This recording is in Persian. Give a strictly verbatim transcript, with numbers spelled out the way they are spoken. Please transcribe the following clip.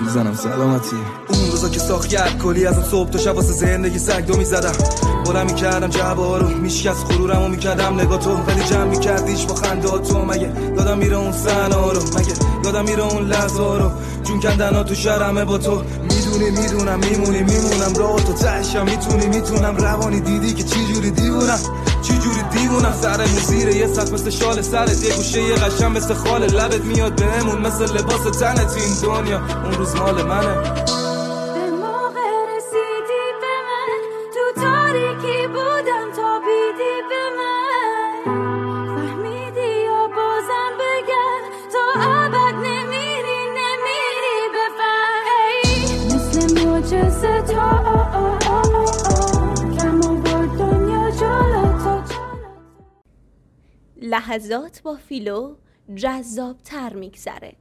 میزنم سلامتی. اون روزا که ساخت کرد کلی از اون صبح تا شب واسه زندگی سگ دو میزدم، بلند میکردم جوابا رو، میشکست غرورمو میکردم نگاه تو، ولی جمع میکردیش با خنداتو. مگه یادم میره اون صحنا رو، مگه یادم میره اون لحظا رو، جون کندنا تو شرمه با تو. میدونی میدونم میمونی میمونم راه تو تهشم، میتونی میتونم روانی دیدی که چی جوری دیوونم چی جوری دیوونم. سر زیر یه سقف مثل شال سرت، یه گوشه یه قشنگ مثل خال لبت میاد بهمون مثل لباس تنت. این دنیا اون روز مال منه. لحظات با فیلو جذاب تر میگذره.